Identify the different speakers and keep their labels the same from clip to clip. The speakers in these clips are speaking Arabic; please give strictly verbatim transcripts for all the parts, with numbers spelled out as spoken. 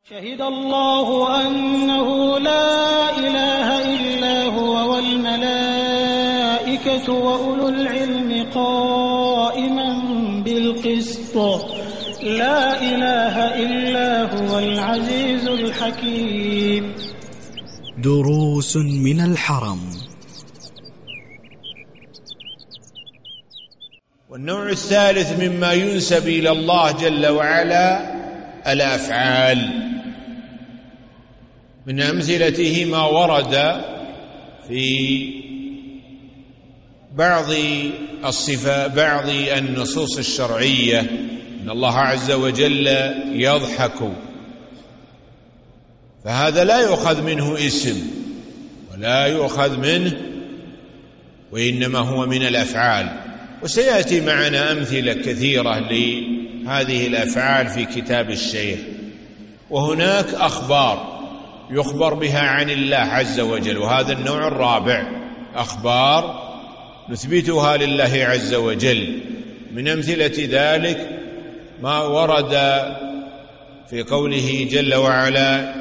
Speaker 1: شهد الله أنه لا إله إلا هو والملائكة وأولو العلم قائما بالقسط لا إله إلا هو العزيز الحكيم.
Speaker 2: دروس من الحرم.
Speaker 3: والنوع الثالث مما ينسب إلى الله جل وعلا الأفعال، من أمثلته ما ورد في بعض الصفات بعض النصوص الشرعية أن الله عز وجل يضحك، فهذا لا يؤخذ منه اسم ولا يؤخذ منه، وإنما هو من الأفعال. وسيأتي معنا أمثلة كثيرة لهذه الأفعال في كتاب الشيخ. وهناك أخبار يخبر بها عن الله عز وجل، وهذا النوع الرابع، أخبار نثبتها لله عز وجل. من أمثلة ذلك ما ورد في قوله جل وعلا: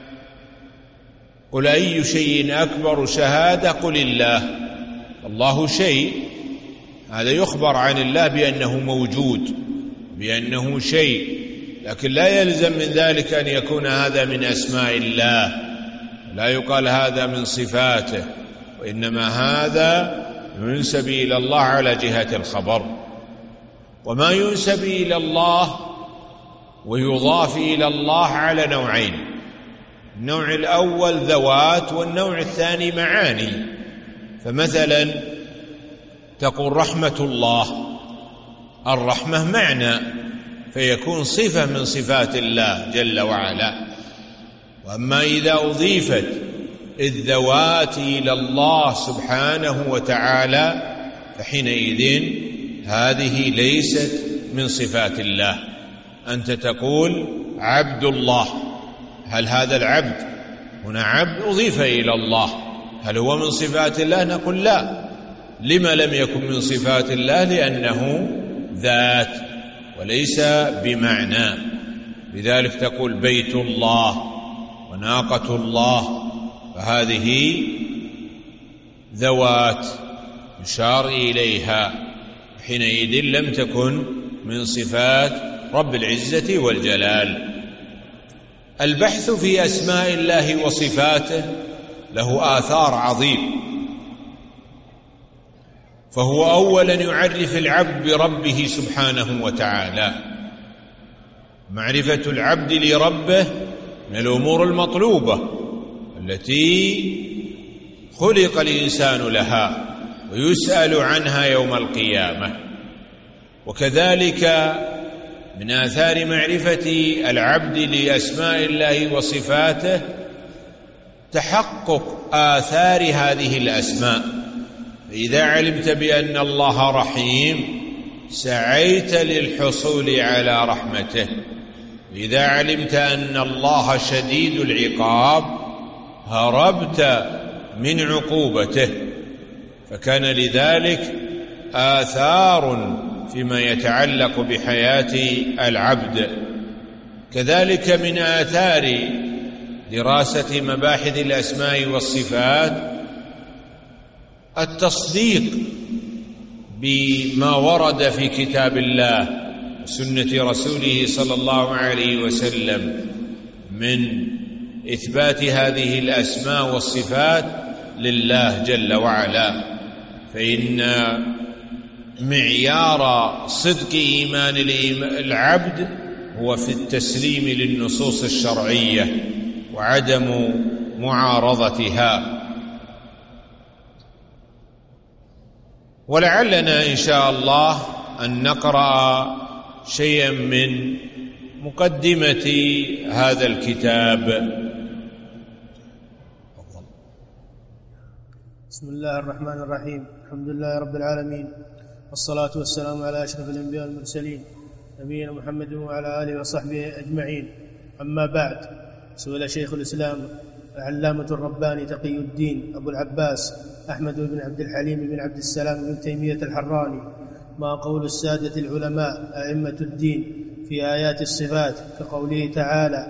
Speaker 3: قل أي شيء أكبر شهادة قل الله. الله شيء، هذا يخبر عن الله بأنه موجود، بأنه شيء، لكن لا يلزم من ذلك أن يكون هذا من أسماء الله، لا يقال هذا من صفاته، وإنما هذا ينسب إلى الله على جهة الخبر. وما ينسب إلى الله ويضاف إلى الله على نوعين: النوع الأول ذوات، والنوع الثاني معاني. فمثلا تقول رحمة الله، الرحمة معنى، فيكون صفة من صفات الله جل وعلا. وأما إذا أضيفت الذوات إلى الله سبحانه وتعالى فحينئذ هذه ليست من صفات الله. أنت تقول عبد الله، هل هذا العبد هنا عبد أضيف إلى الله، هل هو من صفات الله؟ نقول لا. لما لم يكن من صفات الله؟ لأنه ذات وليس بمعنى. لذلك تقول بيت الله وناقة الله، فهذه ذوات يشار إليها، حينئذ لم تكن من صفات رب العزة والجلال. البحث في أسماء الله وصفاته له آثار عظيم، فهو أولا يعرف العبد بربه سبحانه وتعالى. معرفة العبد لربه من الأمور المطلوبة التي خلق الإنسان لها ويسأل عنها يوم القيامة. وكذلك من آثار معرفة العبد لأسماء الله وصفاته تحقق آثار هذه الأسماء. إذا علمت بأن الله رحيم سعيت للحصول على رحمته، إذا علمت أن الله شديد العقاب هربت من عقوبته. فكان لذلك آثار فيما يتعلق بحياة العبد. كذلك من آثار دراسة مباحث الأسماء والصفات التصديق بما ورد في كتاب الله وسنة رسوله صلى الله عليه وسلم من إثبات هذه الأسماء والصفات لله جل وعلا. فإن معيار صدق إيمان العبد هو في التسليم للنصوص الشرعية وعدم معارضتها. ولعلنا إن شاء الله أن نقرأ شيئا من مقدمة هذا الكتاب.
Speaker 4: بسم الله الرحمن الرحيم. الحمد لله رب العالمين، والصلاة والسلام على أشرف الأنبياء والمرسلين نبينا محمد وعلى آله وصحبه أجمعين. أما بعد، سئل شيخ الإسلام العلامة الرباني تقي الدين أبو العباس أحمد بن عبد الحليم بن عبد السلام بن تيمية الحراني: ما قول السادة العلماء أئمة الدين في آيات الصفات كقوله تعالى: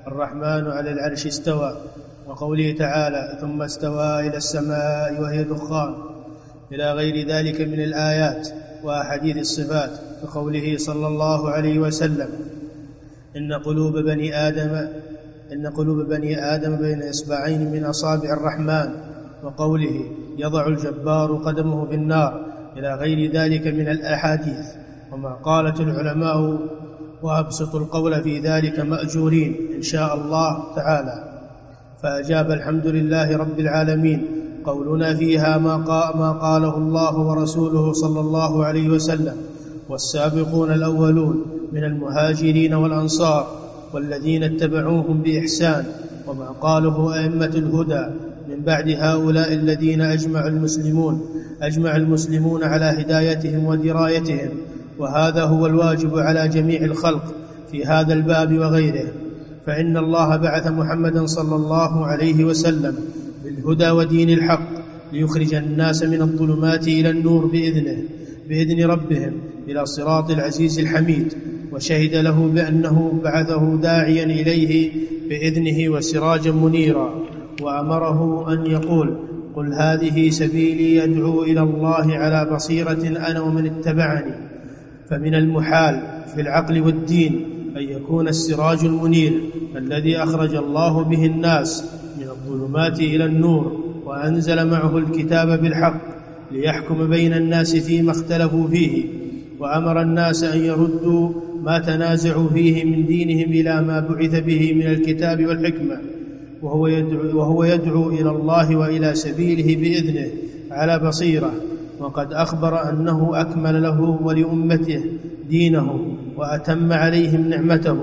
Speaker 4: الرحمن على العرش استوى، وقوله تعالى ثم استوى إلى السماء وهي دخان، إلى غير ذلك من الآيات وأحاديث الصفات، كقوله صلى الله عليه وسلم إن قلوب بني آدم إن قلوب بني آدم بين إصبعين من أصابع الرحمن، وقوله يضع الجبار قدمه في النار، إلى غير ذلك من الأحاديث. وما قالت العلماء وأبسط القول في ذلك مأجورين إن شاء الله تعالى. فأجاب الحمد لله رب العالمين. قولنا فيها ما قاله الله ورسوله صلى الله عليه وسلم والسابقون الأولون من المهاجرين والأنصار والذين اتبعوهم بإحسان، وما قاله أئمة الهدى من بعد هؤلاء الذين أجمع المسلمون أجمع المسلمون على هدايتهم ودرايتهم، وهذا هو الواجب على جميع الخلق في هذا الباب وغيره. فإن الله بعث محمدا صلى الله عليه وسلم بالهدى ودين الحق ليخرج الناس من الظلمات إلى النور بإذنه بإذن ربهم إلى صراط العزيز الحميد، وشهد له بأنه بعثه داعيا إليه بإذنه وسراجا منيرا، وأمره أن يقول قل هذه سبيلي أدعو إلى الله على بصيرة أنا ومن اتبعني. فمن المحال في العقل والدين أن يكون السراج المنير الذي أخرج الله به الناس من الظلمات إلى النور وأنزل معه الكتاب بالحق ليحكم بين الناس فيما اختلفوا فيه، وأمر الناس أن يردوا ما تنازعوا فيه من دينهم إلى ما بعث به من الكتاب والحكمة، وهو يدعو, وهو يدعو إلى الله وإلى سبيله بإذنه على بصيرة. وقد أخبر أنه أكمل له ولأمته دينه وأتم عليهم نعمته،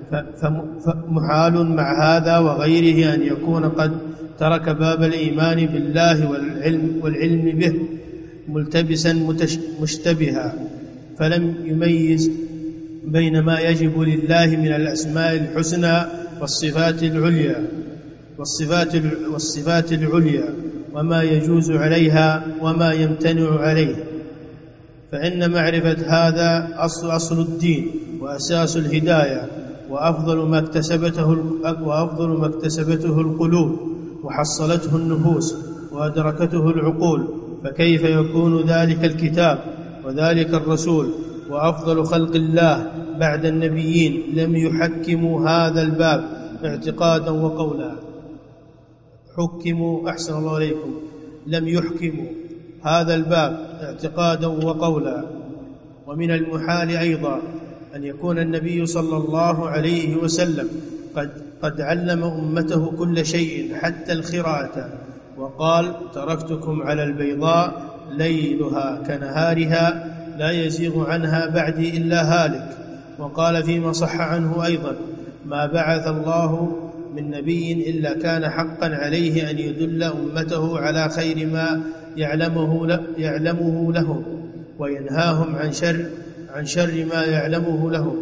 Speaker 4: فمحال مع هذا وغيره أن يكون قد ترك باب الإيمان بالله والعلم, والعلم به ملتبسا مشتبها، فلم يميز بين ما يجب لله من الأسماء الحسنى والصفات العليا والصفات والصفات العليا وما يجوز عليها وما يمتنع عليه. فإن معرفة هذا أصل, أصل الدين وأساس الهداية، وأفضل ما اكتسبته وأفضل ما اكتسبته القلوب وحصلته النفوس وأدركته العقول. فكيف يكون ذلك الكتاب وذلك الرسول وأفضل خلق الله بعد النبيين لم يحكموا هذا الباب اعتقادا وقولا؟ حكموا أحسن الله عليكم لم يحكموا هذا الباب اعتقادا وقولا. ومن المحال أيضا أن يكون النبي صلى الله عليه وسلم قد, قد علم أمته كل شيء حتى القراءة، وقال تركتكم على البيضاء ليلها كنهارها لا يزيغ عنها بعدي إلا هالك. وقال فيما صح عنه أيضا ما بعث الله من نبي إلا كان حقا عليه أن يدل أمته على خير ما يعلمه, يعلمه لهم وينهاهم عن شر, عن شر ما يعلمه لهم.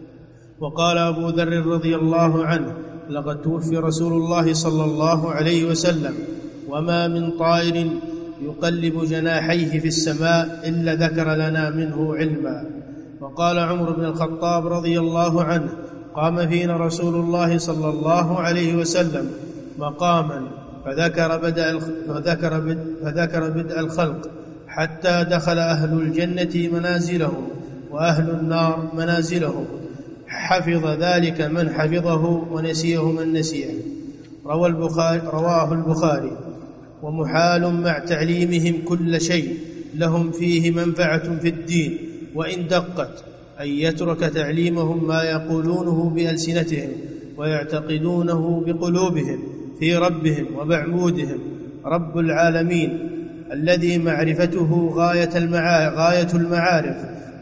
Speaker 4: وقال أبو ذر رضي الله عنه لقد توفي رسول الله صلى الله عليه وسلم وما من طائر يقلب جناحيه في السماء إلا ذكر لنا منه علما. وقال عمر بن الخطاب رضي الله عنه قام فينا رسول الله صلى الله عليه وسلم مقاما فذكر بدء, فذكر بدء, فذكر بدء الخلق حتى دخل أهل الجنة منازلهم وأهل النار منازلهم، حفظ ذلك من حفظه ونسيه من نسيه. روى البخاري رواه البخاري. ومحال مع تعليمهم كل شيء لهم فيه منفعة في الدين وإن دقت أن يترك تعليمهم ما يقولونه بألسنتهم ويعتقدونه بقلوبهم في ربهم ومعبودهم رب العالمين الذي معرفته غاية المعارف, غاية المعارف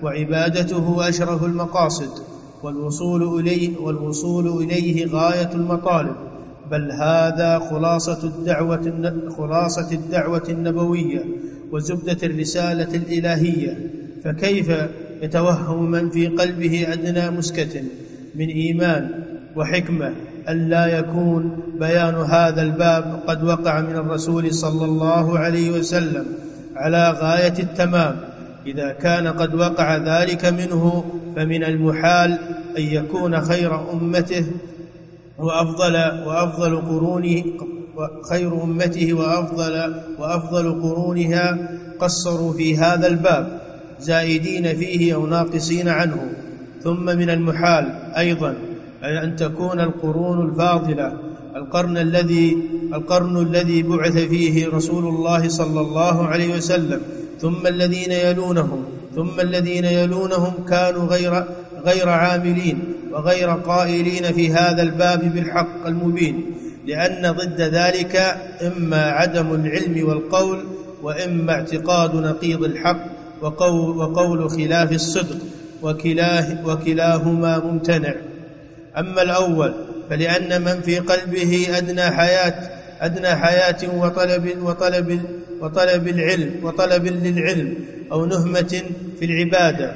Speaker 4: وعبادته أشرف المقاصد والوصول إليه, والوصول إليه غاية المطالب، بل هذا خلاصة الدعوة, خلاصة الدعوة النبوية وزبدة الرسالة الإلهية. فكيف يتوهم من في قلبه أدنى مسكة من إيمان وحكمة ألا يكون بيان هذا الباب قد وقع من الرسول صلى الله عليه وسلم على غاية التمام؟ إذا كان قد وقع ذلك منه فمن المحال أن يكون خير أمته وأفضل وأفضل قرونه خير أمته وأفضل وأفضل قرونها قصروا في هذا الباب زائدين فيه أو ناقصين عنه. ثم من المحال أيضا أن تكون القرون الفاضلة القرن الذي القرن الذي بعث فيه رسول الله صلى الله عليه وسلم ثم الذين يلونهم ثم الذين يلونهم كانوا غير غير عاملين وغير قائلين في هذا الباب بالحق المبين، لأن ضد ذلك إما عدم العلم والقول، وإما اعتقاد نقيض الحق وقول, وقول خلاف الصدق، وكلاه وكلاهما ممتنع. أما الأول فلأن من في قلبه أدنى حياة أدنى حياة وطلب وطلب وطلب العلم وطلب للعلم أو نهمة في العبادة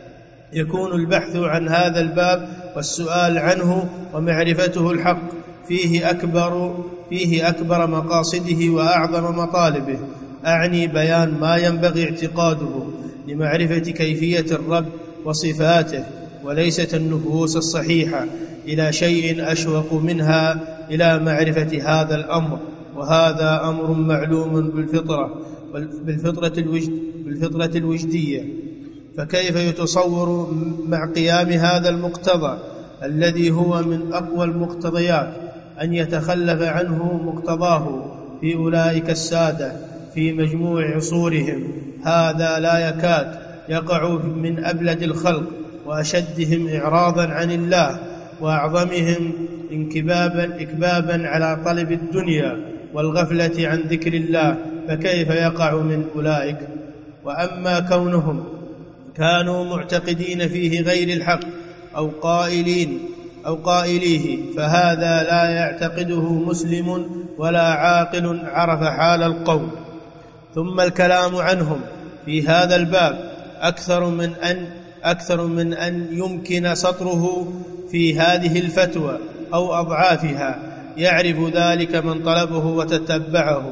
Speaker 4: يكون البحث عن هذا الباب والسؤال عنه ومعرفته الحق فيه أكبر فيه أكبر مقاصده وأعظم مطالبه، أعني بيان ما ينبغي اعتقاده لمعرفة كيفية الرب وصفاته، وليست النفوس الصحيحة إلى شيء أشوق منها إلى معرفة هذا الأمر، وهذا أمر معلوم بالفطرة بالفطرة الوجد بالفطرة الوجدية. فكيف يتصور مع قيام هذا المقتضى الذي هو من أقوى المقتضيات أن يتخلف عنه مقتضاه في أولئك السادة في مجموع عصورهم؟ هذا لا يكاد يقع من أبلد الخلق وأشدهم إعراضا عن الله وأعظمهم انكبابا إكبابا على طلب الدنيا والغفلة عن ذكر الله، فكيف يقع من أولئك؟ وأما كونهم كانوا معتقدين فيه غير الحق أو قائلين أو قائليه فهذا لا يعتقده مسلم ولا عاقل عرف حال القوم. ثم الكلام عنهم في هذا الباب أكثر من أن أكثر من أن يمكن سطره في هذه الفتوى أو أضعافها، يعرف ذلك من طلبه وتتبعه.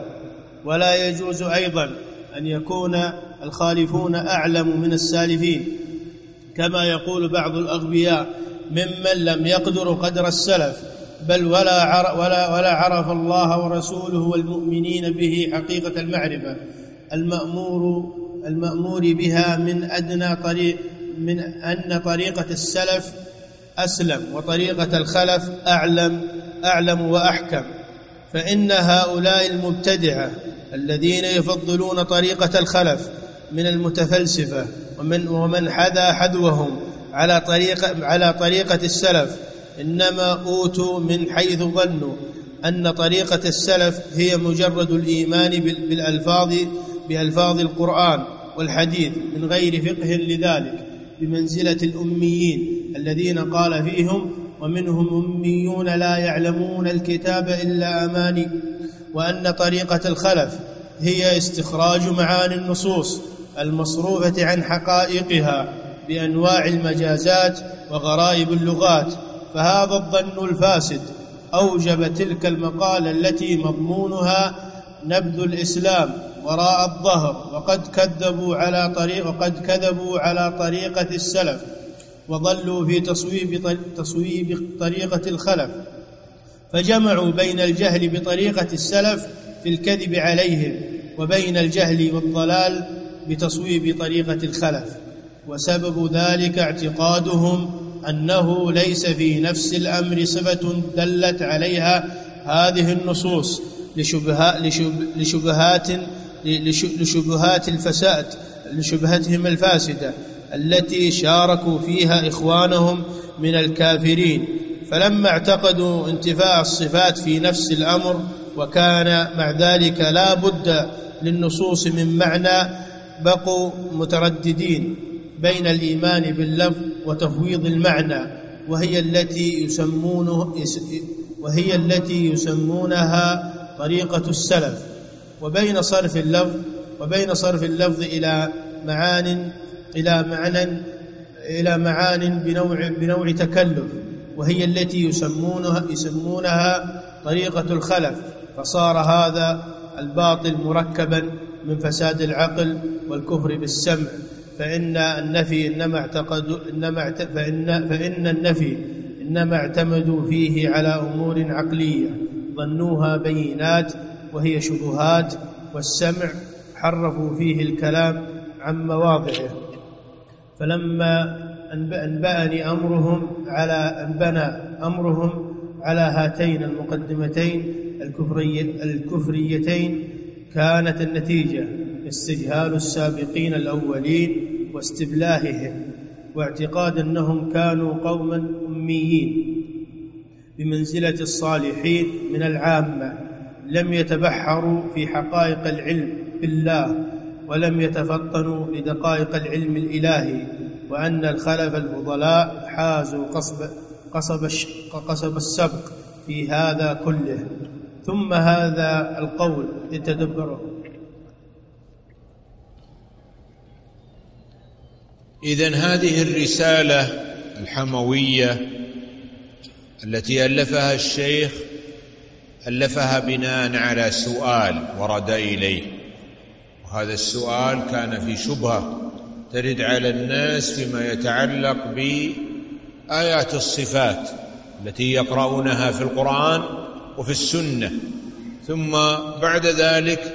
Speaker 4: ولا يجوز أيضا أن يكون الخالفون أعلم من السالفين كما يقول بعض الأغبياء ممن لم يقدروا قدر السلف، بل ولا ولا ولا عرف الله ورسوله والمؤمنين به حقيقة المعرفة المأمور المأمور بها من أدنى طريق من أن طريقة السلف أسلم وطريقة الخلف أعلم أعلم وأحكم. فإن هؤلاء المبتدعة الذين يفضلون طريقة الخلف من المتفلسفة ومن ومن حذا حذوهم على طريقة على طريقة السلف إنما أوتوا من حيث ظنوا أن طريقة السلف هي مجرد الإيمان بالألفاظ بألفاظ القرآن والحديث من غير فقه لذلك، بمنزلة الأميين الذين قال فيهم ومنهم أميون لا يعلمون الكتاب إلا أماني، وأن طريقة الخلف هي استخراج معاني النصوص المصروفة عن حقائقها بأنواع المجازات وغرائب اللغات. فهذا الظن الفاسد أوجب تلك المقالة التي مضمونها نبذ الإسلام وراء الظهر، وقد كذبوا على طريق وقد كذبوا على طريقة السلف وظلوا في تصويب تصويب طريقة الخلف، فجمعوا بين الجهل بطريقة السلف في الكذب عليهم وبين الجهل والضلال بتصويب طريقة الخلف. وسبب ذلك اعتقادهم أنه ليس في نفس الأمر صفة دلت عليها هذه النصوص لشبهات لشبهات الفساد لشبهتهم الفاسدة التي شاركوا فيها إخوانهم من الكافرين. فلما اعتقدوا انتفاء الصفات في نفس الأمر وكان مع ذلك لا بد للنصوص من معنى، بقوا مترددين بين الإيمان باللفظ وتفويض المعنى، وهي التي يسمونه وهي التي يسمونها طريقة السلف، وبين صرف اللفظ وبين صرف اللفظ إلى معان إلى معنى إلى معان بنوع بنوع تكلف، وهي التي يسمونها يسمونها طريقة الخلف. فصار هذا الباطل مركبا من فساد العقل والكفر بالسمع. فإن النفي إنما اعتقد إنما فإن فإن النفي إنما اعتمدوا فيه على أمور عقلية ظنوها بينات وهي شبهات، والسمع حرفوا فيه الكلام عن مواضعه. فلما أنبأني أمرهم على أنبنى أمرهم على هاتين المقدمتين الكفريتين كانت النتيجة استجهال السابقين الأولين واستبلاههم، واعتقاد أنهم كانوا قوما أميين بمنزلة الصالحين من العامة، لم يتبحروا في حقائق العلم بالله ولم يتفطنوا لدقائق العلم الإلهي، وأن الخلف الفضلاء حازوا قصب, قصب, قصب السبق في هذا كله. ثم هذا القول يتدبره.
Speaker 3: إذن هذه الرسالة الحموية التي ألفها الشيخ ألفها بناء على سؤال ورد إليه، وهذا السؤال كان في شبهة ترد على الناس فيما يتعلق بآيات الصفات التي يقرؤونها في القرآن وفي السنة، ثم بعد ذلك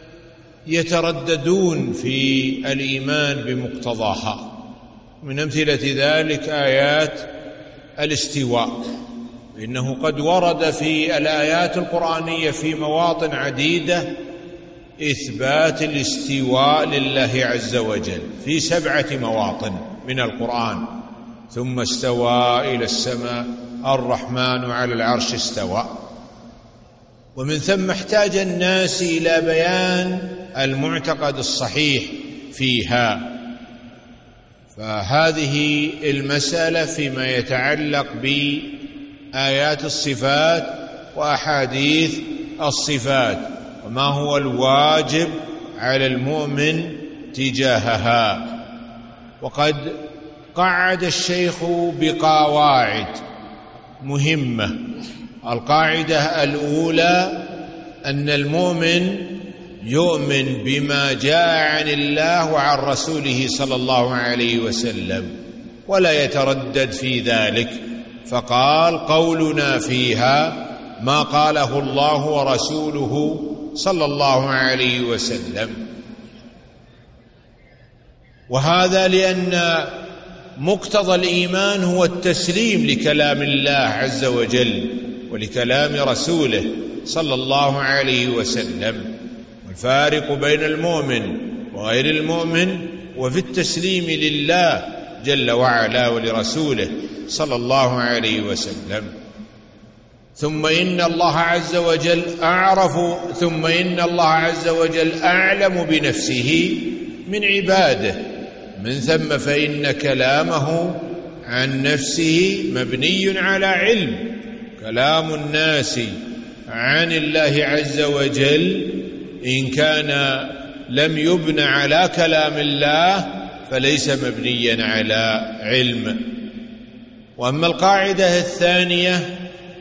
Speaker 3: يترددون في الإيمان بمقتضاها. من أمثلة ذلك آيات الاستواء، إنه قد ورد في الآيات القرآنية في مواطن عديدة إثبات الاستواء لله عز وجل في سبعة مواطن من القرآن. ثم استوى إلى السماء، الرحمن على العرش استوى. ومن ثم احتاج الناس إلى بيان المعتقد الصحيح فيها. فهذه المسألة فيما يتعلق بآيات الصفات وأحاديث الصفات، وما هو الواجب على المؤمن تجاهها. وقد قعد الشيخ بقواعد مهمة. القاعدة الأولى أن المؤمن يؤمن بما جاء عن الله وعن رسوله صلى الله عليه وسلم ولا يتردد في ذلك، فقال قولنا فيها ما قاله الله ورسوله صلى الله عليه وسلم. وهذا لأن مقتضى الإيمان هو التسليم لكلام الله عز وجل ولكلام رسوله صلى الله عليه وسلم. والفارق بين المؤمن وغير المؤمن وفي التسليم لله جل وعلا ولرسوله صلى الله عليه وسلم. ثم إن الله عز وجل أعرف ثم إن الله عز وجل أعلم بنفسه من عباده، من ثم فإن كلامه عن نفسه مبني على علم. كلام الناس عن الله عز وجل إن كان لم يبن على كلام الله فليس مبنيا على علم. وأما القاعدة الثانية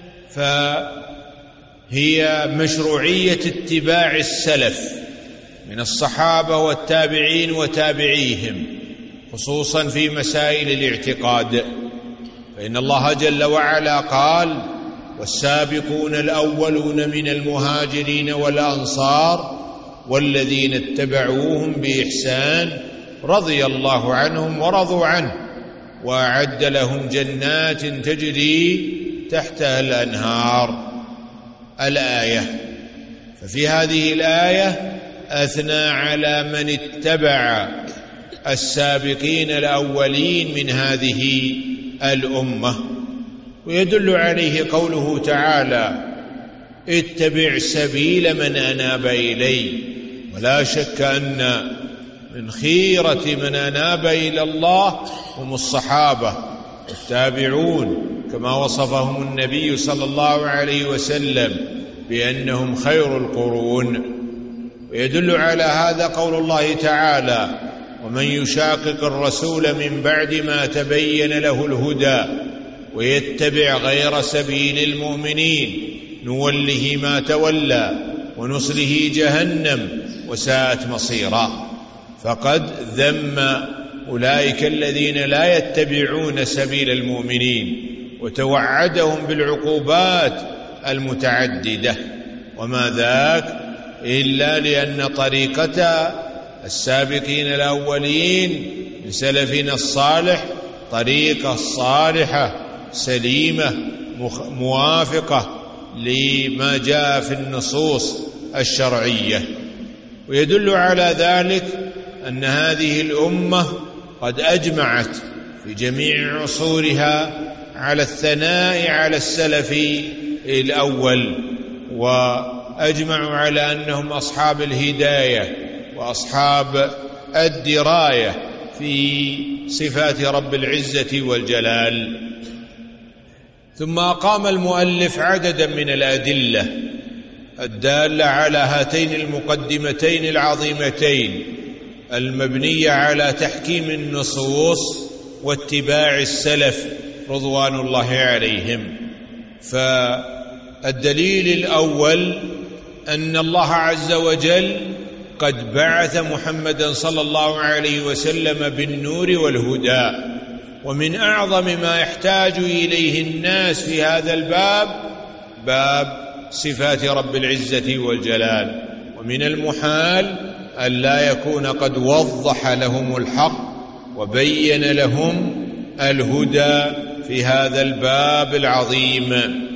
Speaker 3: فهي مشروعية اتباع السلف من الصحابة والتابعين وتابعيهم، خصوصا في مسائل الاعتقاد. فإن الله جل وعلا قال والسابقون الأولون من المهاجرين والأنصار والذين اتبعوهم بإحسان رضي الله عنهم ورضوا عنه وأعد لهم جنات تجري تحتها الأنهار. الآية. ففي هذه الآية أثنى على من اتبع السابقين الأولين من هذه الأمة، ويدل عليه قوله تعالى اتبع سبيل من أناب إلي. ولا شك أن من خيرة من أناب إلى الله هم الصحابة التابعون، كما وصفهم النبي صلى الله عليه وسلم بأنهم خير القرون. ويدل على هذا قول الله تعالى ومن يشاقق الرسول من بعد ما تبين له الهدى ويتبع غير سبيل المؤمنين نوله ما تولى ونصله جهنم وساءت مصيرا. فقد ذم أولئك الذين لا يتبعون سبيل المؤمنين وتوعدهم بالعقوبات المتعددة، وما ذاك إلا لأن طريقة السابقين الأولين من سلفنا الصالح طريقة صالحة سليمة موافقة لما جاء في النصوص الشرعية. ويدل على ذلك أن هذه الأمة قد أجمعت في جميع عصورها على الثناء على السلف الأول، وأجمعوا على أنهم أصحاب الهداية وأصحاب الدراية في صفات رب العزة والجلال. ثم أقام المؤلف عددا من الأدلة الدالة على هاتين المقدمتين العظيمتين المبنية على تحكيم النصوص واتباع السلف رضوان الله عليهم. فالدليل الأول أن الله عز وجل قد بعث محمدا صلى الله عليه وسلم بالنور والهدى، ومن أعظم ما يحتاج إليه الناس في هذا الباب باب صفات رب العزة والجلال، ومن المحال أن لا يكون قد وضح لهم الحق وبين لهم الهدى في هذا الباب العظيم،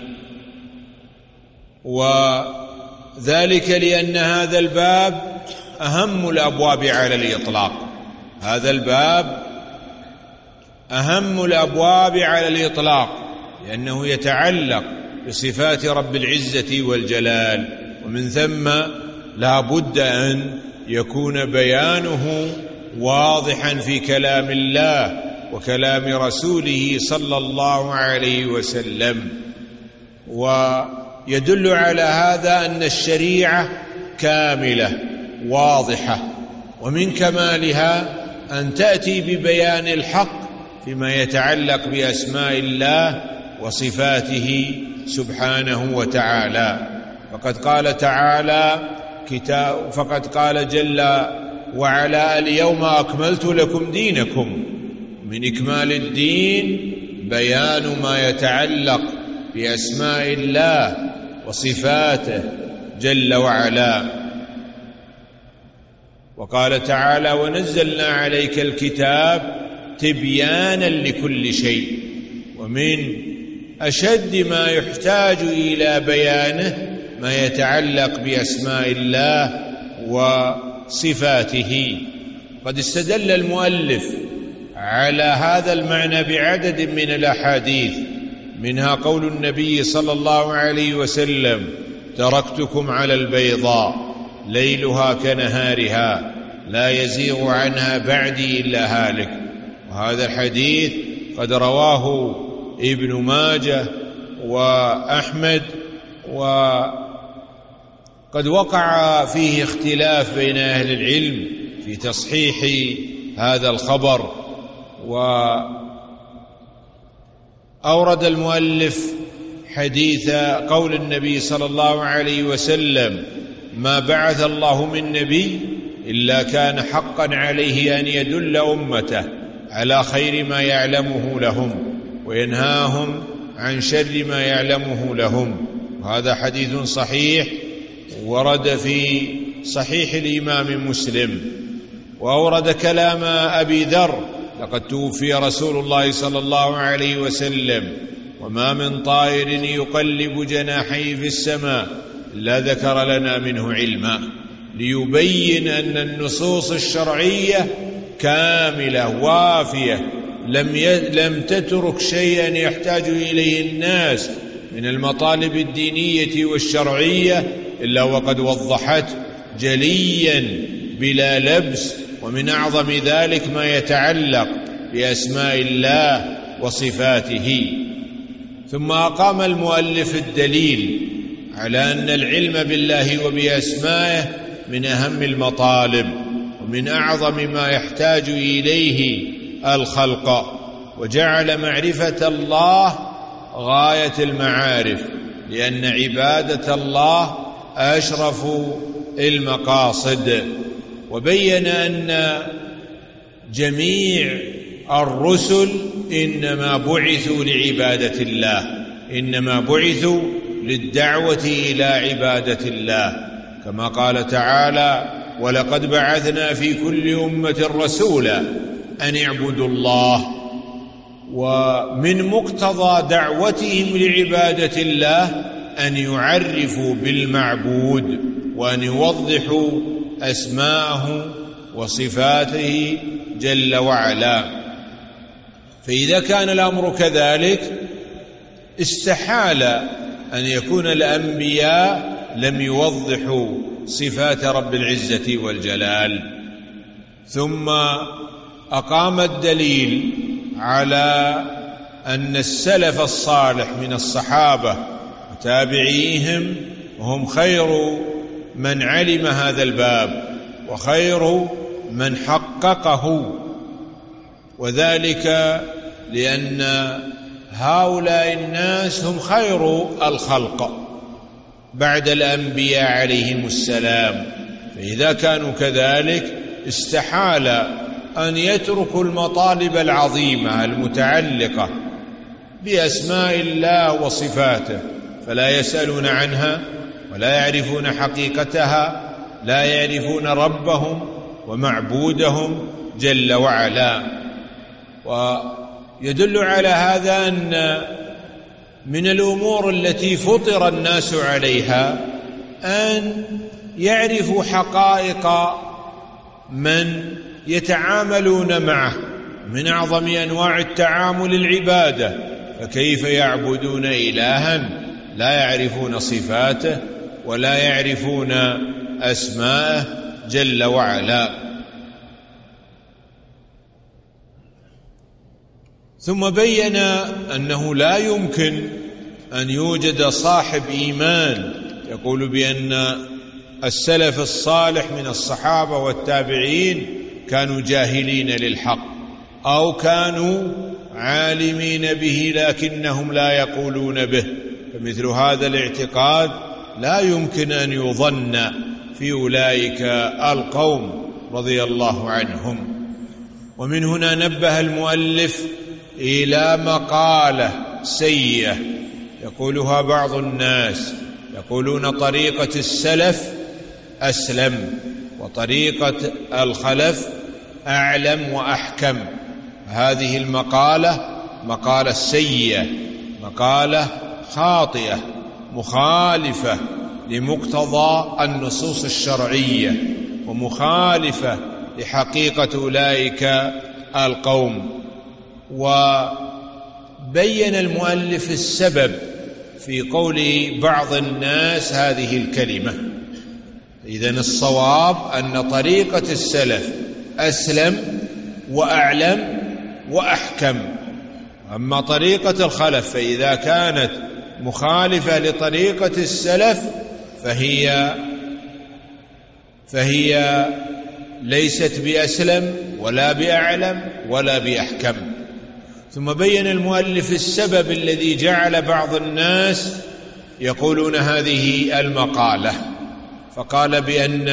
Speaker 3: وذلك لأن هذا الباب أهم الأبواب على الإطلاق. هذا الباب أهم الأبواب على الإطلاق لأنه يتعلق بصفات رب العزة والجلال، ومن ثم لا بد أن يكون بيانه واضحا في كلام الله وكلام رسوله صلى الله عليه وسلم. ويدل على هذا أن الشريعة كاملة واضحة، ومن كمالها أن تأتي ببيان الحق فيما يتعلق بأسماء الله وصفاته سبحانه وتعالى. فقد قال تعالى كتاب فقد قال جل وعلا: اليوم أكملت لكم دينكم. من إكمال الدين بيان ما يتعلق بأسماء الله وصفاته جل وعلا. وقال تعالى: ونزلنا عليك الكتاب تبيانا لكل شيء. ومن أشد ما يحتاج إلى بيانه ما يتعلق بأسماء الله وصفاته. قد استدل المؤلف على هذا المعنى بعدد من الأحاديث، منها قول النبي صلى الله عليه وسلم: تركتكم على البيضاء ليلها كنهارها لا يزيغ عنها بعدي إلا هالك. وهذا الحديث قد رواه ابن ماجه وأحمد، وقد وقع فيه اختلاف بين أهل العلم في تصحيح هذا الخبر. وأورد المؤلف حديث قول النبي صلى الله عليه وسلم: ما بعث الله من نبي إلا كان حقا عليه أن يدل أمته على خير ما يعلمه لهم وينهاهم عن شر ما يعلمه لهم. وهذا حديث صحيح ورد في صحيح الإمام مسلم. وأورد كلام أبي ذر: لقد توفي رسول الله صلى الله عليه وسلم وما من طائر يقلب جناحيه في السماء إلا ذكر لنا منه علما، ليبين أن النصوص الشرعية كاملة وافية، لم لم تترك شيئا يحتاج إليه الناس من المطالب الدينية والشرعية إلا وقد وضحت جليا بلا لبس. ومن أعظم ذلك ما يتعلق بأسماء الله وصفاته. ثم أقام المؤلف الدليل على أن العلم بالله وبأسمائه من أهم المطالب ومن أعظم ما يحتاج إليه الخلق، وجعل معرفة الله غاية المعارف، لأن عبادة الله أشرف المقاصد. وبين أن جميع الرسل إنما بعثوا لعبادة الله، إنما بعثوا للدعوة إلى عبادة الله، كما قال تعالى: ولقد بعثنا في كل أمة رسولا أن اعبدوا الله. ومن مقتضى دعوتهم لعبادة الله أن يعرفوا بالمعبود وأن يوضحوا أسماءه وصفاته جل وعلا. فإذا كان الأمر كذلك استحال أن يكون الأنبياء لم يوضحوا صفات رب العزة والجلال. ثم أقام الدليل على أن السلف الصالح من الصحابة وتابعيهم هم خير من علم هذا الباب وخير من حققه، وذلك لأن هؤلاء الناس هم خير الخلق بعد الأنبياء عليهم السلام. فإذا كانوا كذلك استحال أن يتركوا المطالب العظيمة المتعلقة بأسماء الله وصفاته، فلا يسألون عنها ولا يعرفون حقيقتها، لا يعرفون ربهم ومعبودهم جل وعلا. ويدل على هذا أن من الأمور التي فطر الناس عليها أن يعرفوا حقائق من يتعاملون معه، من أعظم أنواع التعامل العبادة، فكيف يعبدون إلها لا يعرفون صفاته ولا يعرفون أسماءه جل وعلا. ثم بين أنه لا يمكن أن يوجد صاحب إيمان يقول بأن السلف الصالح من الصحابة والتابعين كانوا جاهلين للحق أو كانوا عالمين به لكنهم لا يقولون به، فمثل هذا الاعتقاد لا يمكن أن يظن في أولئك القوم رضي الله عنهم. ومن هنا نبه المؤلف إلى مقالة سيئة يقولها بعض الناس، يقولون طريقة السلف أسلم وطريقة الخلف أعلم وأحكم. هذه المقالة مقالة سيئة، مقالة خاطئة مخالفة لمقتضى النصوص الشرعية ومخالفة لحقيقة أولئك القوم. وبين المؤلف السبب في قول بعض الناس هذه الكلمة. إذن الصواب أن طريقة السلف أسلم وأعلم وأحكم، أما طريقة الخلف فإذا كانت مخالفة لطريقة السلف فهي فهي ليست بأسلم ولا بأعلم ولا بأحكم. ثم بين المؤلف السبب الذي جعل بعض الناس يقولون هذه المقالة، فقال بأن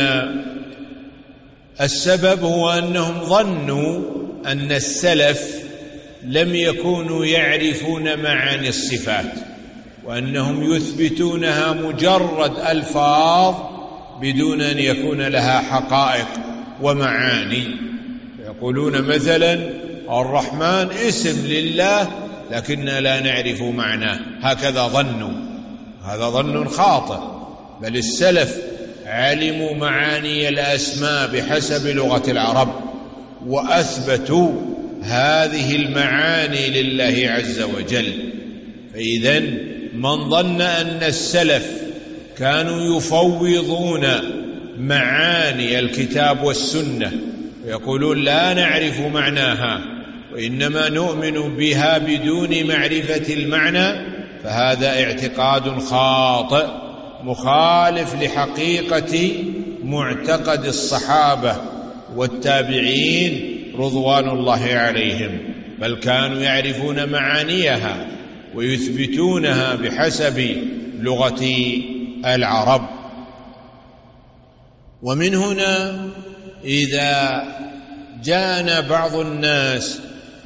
Speaker 3: السبب هو أنهم ظنوا أن السلف لم يكونوا يعرفون معاني الصفات، وأنهم يثبتونها مجرد ألفاظ بدون أن يكون لها حقائق ومعاني. يقولون مثلا الرحمن اسم لله لكننا لا نعرف معناه، هكذا ظنوا. هذا ظن خاطئ، بل السلف علموا معاني الأسماء بحسب لغة العرب وأثبتوا هذه المعاني لله عز وجل. فإذن من ظن أن السلف كانوا يفوضون معاني الكتاب والسنة ويقولون لا نعرف معناها وإنما نؤمن بها بدون معرفة المعنى، فهذا اعتقاد خاطئ مخالف لحقيقة معتقد الصحابة والتابعين رضوان الله عليهم، بل كانوا يعرفون معانيها ويثبتونها بحسب لغة العرب. ومن هنا إذا جاءنا بعض الناس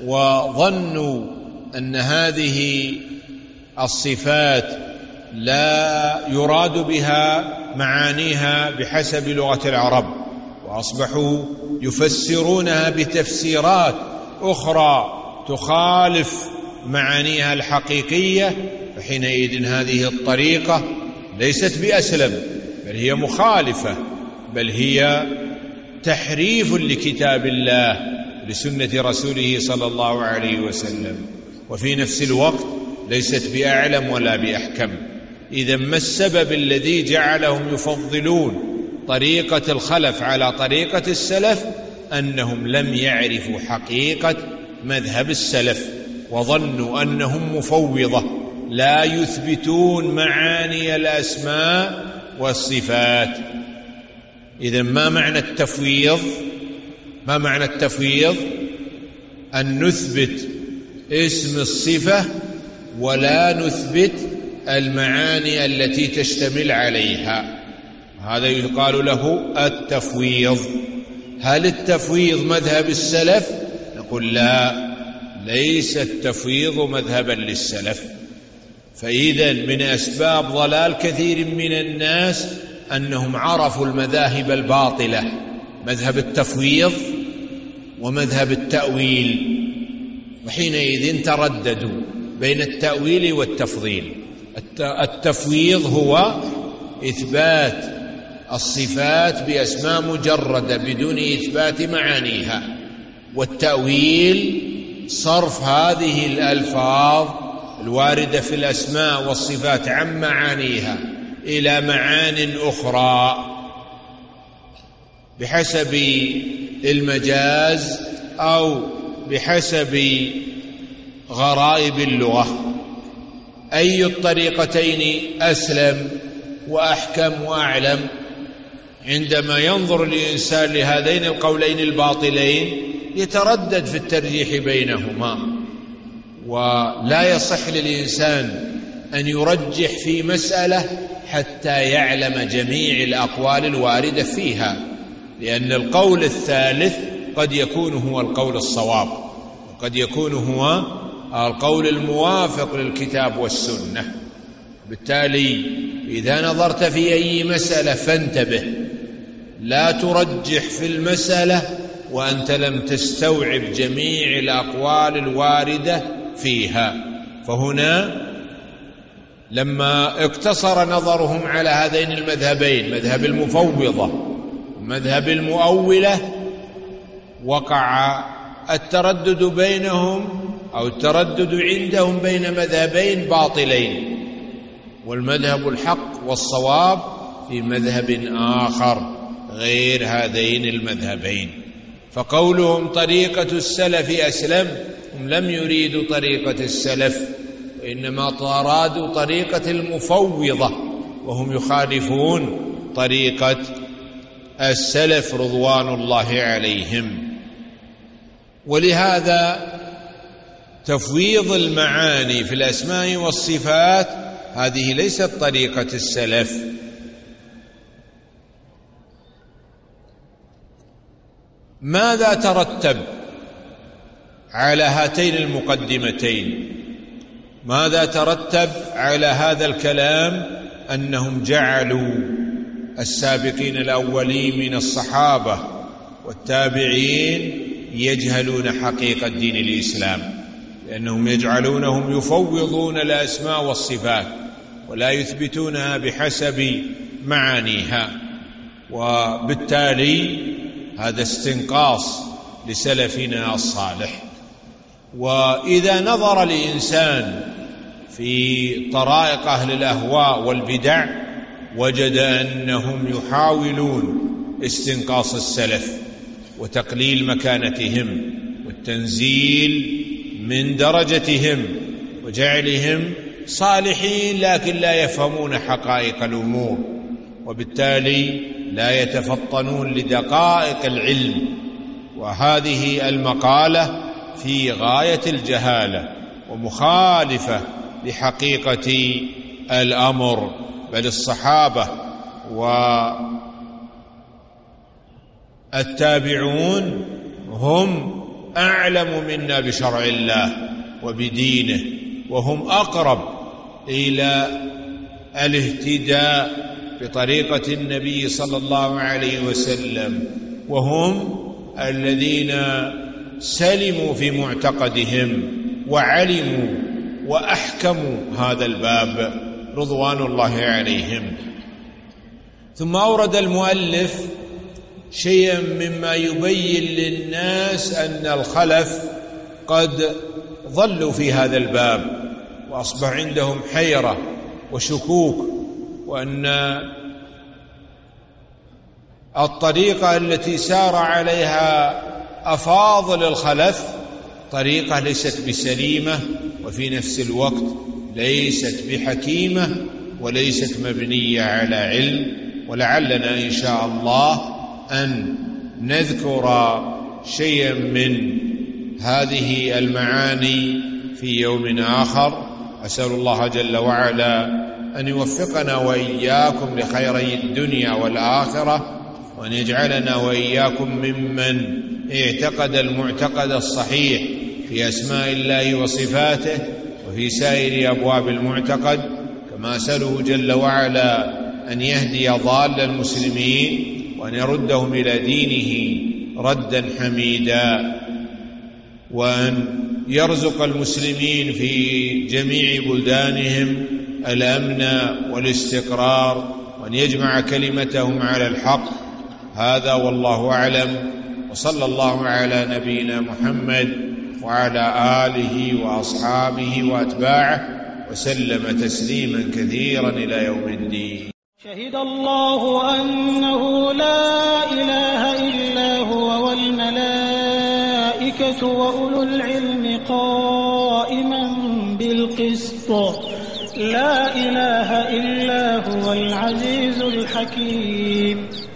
Speaker 3: وظنوا أن هذه الصفات لا يراد بها معانيها بحسب لغة العرب، وأصبحوا يفسرونها بتفسيرات أخرى تخالف معانيها الحقيقية، فحينئذ هذه الطريقة ليست بأسلم، بل هي مخالفة، بل هي تحريف لكتاب الله لسنة رسوله صلى الله عليه وسلم، وفي نفس الوقت ليست بأعلم ولا بأحكم. إذا ما السبب الذي جعلهم يفضلون طريقة الخلف على طريقة السلف؟ أنهم لم يعرفوا حقيقة مذهب السلف، وظنوا أنهم مفوضة لا يثبتون معاني الأسماء والصفات. إذا ما معنى التفويض؟ ما معنى التفويض؟ أن نثبت اسم الصفة ولا نثبت المعاني التي تشتمل عليها، هذا يقال له التفويض. هل التفويض مذهب السلف؟ نقول لا، ليس التفويض مذهبا للسلف. فإذا من أسباب ضلال كثير من الناس أنهم عرفوا المذاهب الباطلة، مذهب التفويض ومذهب التأويل، وحينئذ ترددوا بين التأويل والتفضيل. التفويض هو إثبات الصفات بأسماء مجردة بدون إثبات معانيها، والتأويل صرف هذه الألفاظ الواردة في الأسماء والصفات عن معانيها إلى معان أخرى بحسب المجاز أو بحسب غرائب اللغة. أي الطريقتين أسلم وأحكم وأعلم؟ عندما ينظر الإنسان لهذين القولين الباطلين يتردد في الترجيح بينهما، ولا يصح للإنسان أن يرجح في مسألة حتى يعلم جميع الأقوال الواردة فيها، لأن القول الثالث قد يكون هو القول الصواب، وقد يكون هو القول الموافق للكتاب والسنة. بالتالي إذا نظرت في أي مسألة فانتبه، لا ترجح في المسألة وأنت لم تستوعب جميع الأقوال الواردة فيها. فهنا لما اقتصر نظرهم على هذين المذهبين، مذهب المفوضة ومذهب المؤولة، وقع التردد بينهم أو التردد عندهم بين مذهبين باطلين، والمذهب الحق والصواب في مذهب آخر غير هذين المذهبين. فقولهم طريقة السلف أسلم، هم لم يريدوا طريقة السلف، وإنما أرادوا طريقة المفوضة، وهم يخالفون طريقة السلف رضوان الله عليهم. ولهذا تفويض المعاني في الأسماء والصفات هذه ليست طريقة السلف. ماذا ترتب على هاتين المقدمتين؟ ماذا ترتب على هذا الكلام؟ أنهم جعلوا السابقين الأولين من الصحابة والتابعين يجهلون حقيقة دين الإسلام، لأنهم يجعلونهم يفوضون الأسماء والصفات ولا يثبتونها بحسب معانيها، وبالتالي هذا استنقاص لسلفنا الصالح. وإذا نظر الإنسان في طرائق أهل الأهواء والبدع وجد أنهم يحاولون استنقاص السلف وتقليل مكانتهم والتنزيل من درجتهم وجعلهم صالحين لكن لا يفهمون حقائق الأمور، وبالتالي لا يتفطنون لدقائق العلم. وهذه المقالة في غاية الجهالة ومخالفة لحقيقة الأمر، بل الصحابة والتابعون هم أعلم منا بشرع الله وبدينه، وهم أقرب إلى الاهتداء بطريقة النبي صلى الله عليه وسلم، وهم الذين سلموا في معتقدهم وعلموا وأحكموا هذا الباب رضوان الله عليهم. ثم أورد المؤلف شيئا مما يبين للناس أن الخلف قد ضلوا في هذا الباب وأصبح عندهم حيرة وشكوك، وأن الطريقة التي سار عليها أفاضل الخلف طريقة ليست بسليمة، وفي نفس الوقت ليست بحكيمة وليست مبنية على علم. ولعلنا إن شاء الله أن نذكر شيئا من هذه المعاني في يوم آخر. أسأل الله جل وعلا أن يوفقنا وإياكم لخيري الدنيا والآخرة، وأن يجعلنا وإياكم ممن اعتقد المعتقد الصحيح في أسماء الله وصفاته وفي سائر أبواب المعتقد، كما أسأله جل وعلا أن يهدي ضال المسلمين وأن يردهم إلى دينه ردا حميدا، وأن يرزق المسلمين في جميع بلدانهم الأمن والاستقرار، وأن يجمع كلمتهم على الحق. هذا والله أعلم، وصلى الله على نبينا محمد وعلى آله وأصحابه وأتباعه وسلم تسليما كثيرا إلى يوم الدين.
Speaker 1: شهد الله أنه لا إله إلا هو والملائكة وأولو العلم قائما بالقسط لا إله إلا هو العزيز الحكيم.